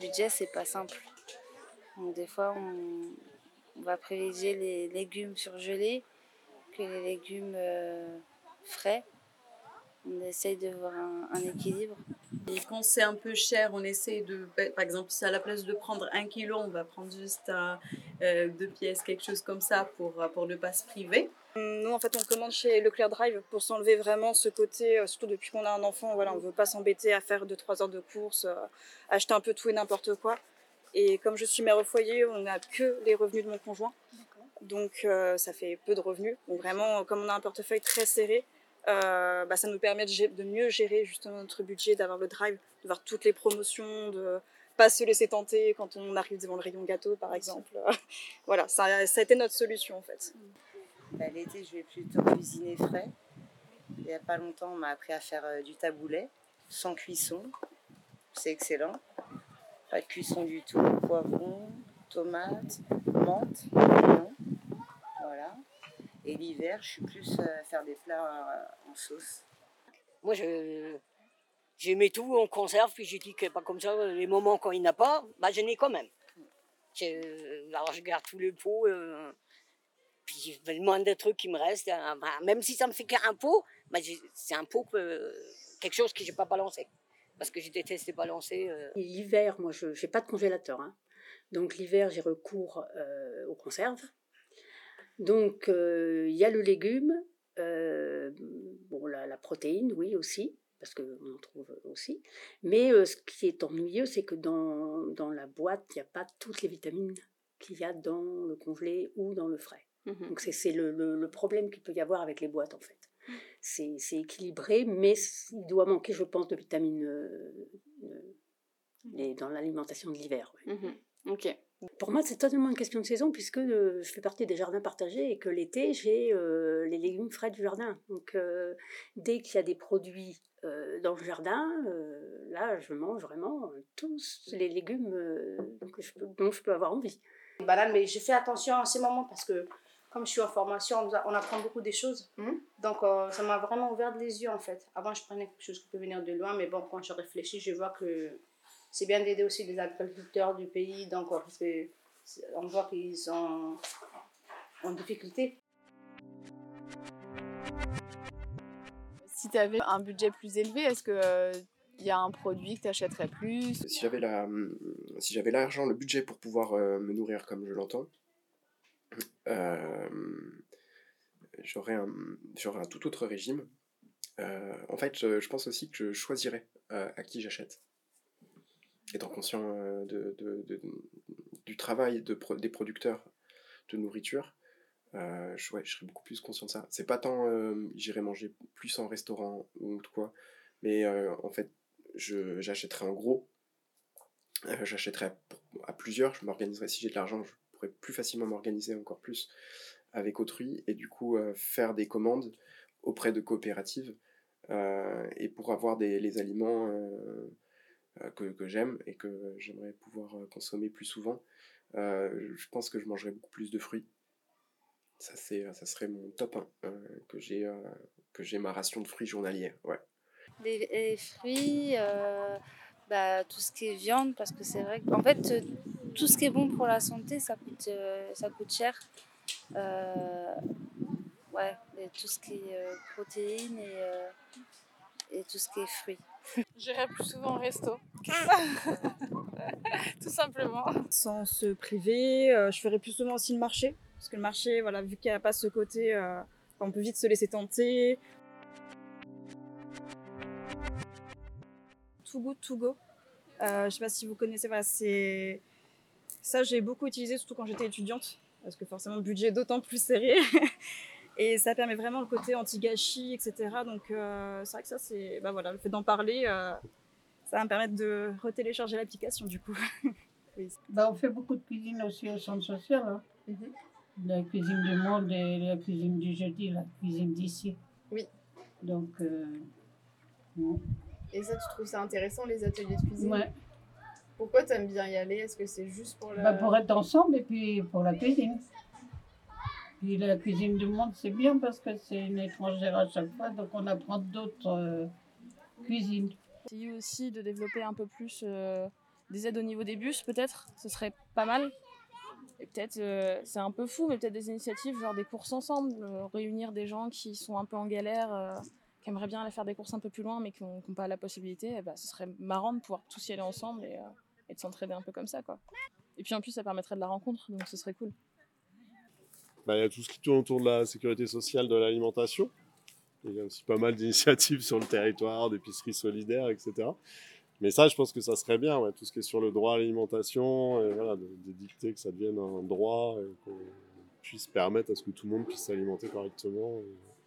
budget, c'est pas simple. Donc des fois, on va privilégier les légumes surgelés que les légumes frais. On essaye de voir un équilibre. Et quand c'est un peu cher, on essaie de, par exemple, si à la place de prendre 1 kilo, on va prendre juste 2 pièces, quelque chose comme ça pour ne pas se priver. Nous, en fait, on commande chez Leclerc Drive pour s'enlever vraiment ce côté, surtout depuis qu'on a un enfant, voilà, on ne veut pas s'embêter à faire 2-3 heures de course, acheter un peu tout et n'importe quoi. Et comme je suis mère au foyer, on n'a que les revenus de mon conjoint. Donc ça fait peu de revenus. Donc vraiment, comme on a un portefeuille très serré, ça nous permet de mieux gérer justement notre budget, d'avoir le drive, de voir toutes les promotions, de pas se laisser tenter quand on arrive devant le rayon gâteau par exemple. Voilà, ça a été notre solution en fait. L'été, je vais plutôt cuisiner frais. Il n'y a pas longtemps, on m'a appris à faire du taboulet, sans cuisson. C'est excellent. Pas de cuisson du tout. Poivron, tomates, menthe, oignon. Voilà. Et l'hiver, je suis plus à faire des plats en sauce. Moi, je mets tout en conserve, puis je dis que pas comme ça, les moments quand il n'y en a pas, je n'ai quand même. Alors je garde tous les pots, puis le moindre truc qui me reste, même si ça me fait qu'un pot, c'est un pot, quelque chose que je n'ai pas balancé. Parce que je déteste les balancer. L'hiver, moi, je n'ai pas de congélateur. Hein. Donc l'hiver, j'ai recours aux conserves. Donc il y a le légume, la protéine, oui, aussi, parce qu'on en trouve aussi. Mais ce qui est ennuyeux, c'est que dans la boîte, il n'y a pas toutes les vitamines qu'il y a dans le congelé ou dans le frais. Donc c'est le problème qu'il peut y avoir avec les boîtes, en fait. C'est équilibré, mais il doit manquer, je pense, de vitamines dans l'alimentation de l'hiver. Ouais. Ok. Pour moi, c'est totalement une question de saison, puisque je fais partie des jardins partagés et que l'été, j'ai les légumes frais du jardin. Donc, dès qu'il y a des produits dans le jardin, là, je mange vraiment tous les légumes dont je peux avoir envie. Banane, mais je fais attention en ces moments parce que comme je suis en formation, on apprend beaucoup des choses. Donc ça m'a vraiment ouvert les yeux en fait. Avant, je prenais quelque chose qui peut venir de loin, mais bon, quand je réfléchis, je vois que c'est bien d'aider aussi les agriculteurs du pays. Donc on voit qu'ils sont en difficulté. Si tu avais un budget plus élevé, est-ce que il y a un produit que tu achèterais plus? Si j'avais l'argent, le budget pour pouvoir me nourrir comme je l'entends, j'aurais un tout autre régime. En fait, je pense aussi que je choisirais à qui j'achète. Étant conscient du travail des producteurs de nourriture, je serais beaucoup plus conscient de ça. C'est pas tant j'irais manger plus en restaurant ou quoi, mais en fait, j'achèterais en gros. J'achèterais à plusieurs, je m'organiserais. Si j'ai de l'argent, je pourrais plus facilement m'organiser encore plus avec autrui et du coup faire des commandes auprès de coopératives et pour avoir les aliments que j'aime et que j'aimerais pouvoir consommer plus souvent. Je pense que je mangerais beaucoup plus de fruits. Ça serait mon top 1, que j'ai ma ration de fruits journalière. Ouais. Les fruits, tout ce qui est viande, parce que c'est vrai qu'en fait, tout ce qui est bon pour la santé, ça coûte cher. Tout ce qui est protéines et tout ce qui est fruits. J'irais plus souvent au resto. Tout simplement. Sans se priver, je ferais plus souvent aussi le marché. Parce que le marché, voilà, vu qu'il n'y a pas ce côté, on peut vite se laisser tenter. Too Good To Go. Je ne sais pas si vous connaissez, voilà, c'est... Ça, j'ai beaucoup utilisé, surtout quand j'étais étudiante. Parce que forcément, le budget est d'autant plus serré. Et ça permet vraiment le côté anti-gâchis, etc. Donc, c'est vrai que ça, c'est... le fait d'en parler, ça va me permettre de retélécharger l'application, du coup. Oui. On fait beaucoup de cuisine aussi au centre social. Hein. La cuisine du monde et la cuisine du jeudi, la cuisine d'ici. Oui. Donc, Et ça, tu trouves ça intéressant, les ateliers de cuisine? Ouais. Pourquoi tu aimes bien y aller? Est-ce que c'est juste pour pour être ensemble et puis pour la cuisine. Puis la cuisine du monde, c'est bien parce que c'est une étrangère à chaque fois, donc on apprend d'autres cuisines. Essayer aussi de développer un peu plus des aides au niveau des bus, peut-être, ce serait pas mal. Et peut-être, c'est un peu fou, mais peut-être des initiatives, genre des courses ensemble, réunir des gens qui sont un peu en galère, qui aimeraient bien aller faire des courses un peu plus loin, mais qui n'ont pas la possibilité. Et bah, ce serait marrant de pouvoir tous y aller ensemble et de s'entraider un peu comme ça, quoi. Et puis en plus, ça permettrait de la rencontre, donc ce serait cool. Il y a tout ce qui tourne autour de la sécurité sociale, de l'alimentation. Il y a aussi pas mal d'initiatives sur le territoire, d'épiceries solidaires, etc. Mais ça, je pense que ça serait bien, ouais, tout ce qui est sur le droit à l'alimentation, et voilà, d'édicter que ça devienne un droit et qu'on puisse permettre à ce que tout le monde puisse s'alimenter correctement. Et